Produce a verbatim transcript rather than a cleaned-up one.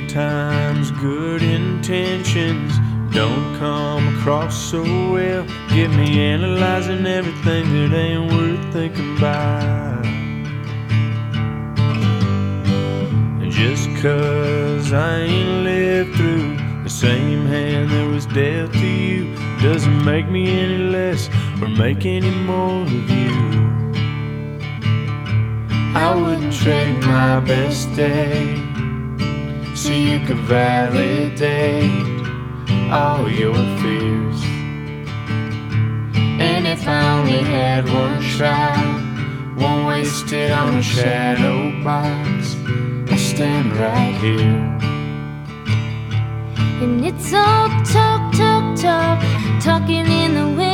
Sometimes good intentions don't come across so well. Get me analyzing everything that ain't worth thinking about. And just 'cause I ain't lived through the same hand that was dealt to you doesn't make me any less or make any more of you. I wouldn't trade my best day so you could validate all your fears. And if I only had one shot, won't waste it on a shadow box. I stand right here. And it's all talk, talk, talk, talking in the wind.